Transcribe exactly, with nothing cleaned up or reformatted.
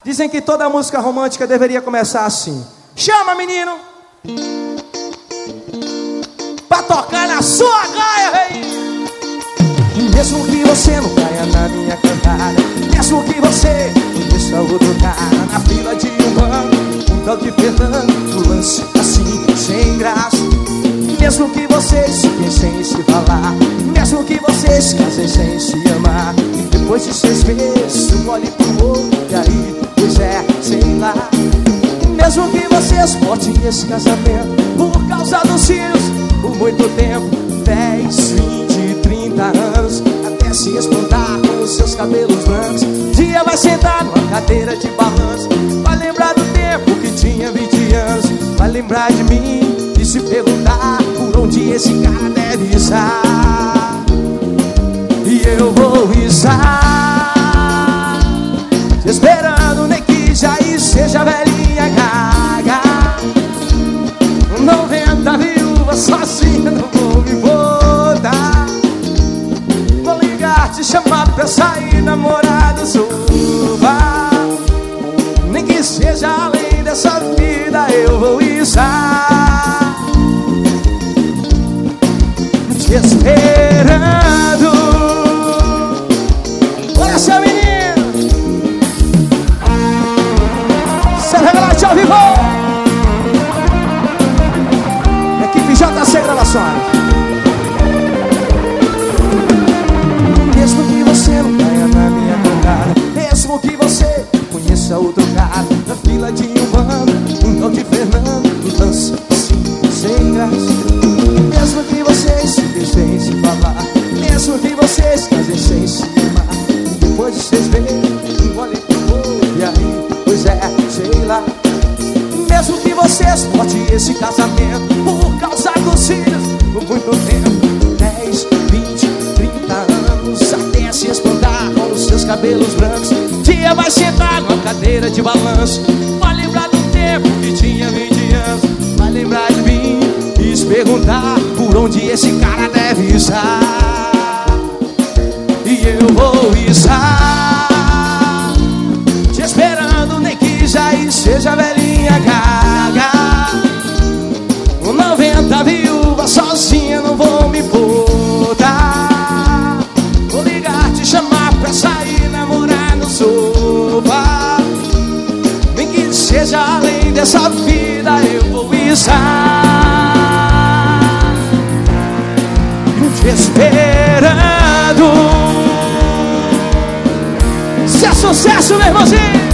Dizem que toda música romântica deveria começar assim. Chama, menino, pra tocar na sua gaia, rei. Mesmo que você não caia na minha cantada, mesmo que você conheça outro cara na fila de um banco, um tal de Fernando, no lance assim, sem graça. Mesmo que vocês fiquem sem se falar, mesmo que vocês casem sem se amar, e depois de seis meses um olhe pro outro, e aí, pois é, sei lá. Mesmo que vocês cortem esse casamento por causa dos filhos, por muito tempo, dez, vinte, trinta anos, até se espantar com os seus cabelos brancos. Um dia vai sentar numa cadeira de balanço, vai lembrar do tempo que tinha vinte anos, vai lembrar de mim e se perguntar por onde esse cara deve estar. E eu vou estar te esperando, nem que já seja velhinha gaga, noventa viúva sozinha, não vou me botar. Vou ligar, te chamar pra sair, namorado, suba. Nem que seja além dessa vida, eu vou estar te esperando. Olha, seu menino, seu Revelate ao vivo, equipe J C Gravações. Mesmo que você não caia na minha cantada, mesmo que você conheça outro cara na fila de um banco, um tal de Fernando, um lance assim, sem graça. Mesmo que vocês fiquem sem se falar, mesmo que vocês casem sem se amar, e depois de seis meses um olhe pro outro, e aí, pois é, sei lá. Mesmo que vocês cortem esse casamento por causa dos filhos por muito tempo, dez, vinte, trinta anos, até se espantar com os seus cabelos brancos. Um dia vai sentar numa cadeira de balanço, vai lembrar do tempo que tinha vinte anos, vai lembrar de mim e se perguntar por onde esse cara deve estar. E eu vou estar te esperando, nem que já seja velhinha gaga, noventa viúva sozinha, não vou me botar. Vou ligar, te chamar pra sair, namorar no sofá. Nem que seja além dessa vida, eu vou estar te esperando. Se é sucesso, meu irmãozinho.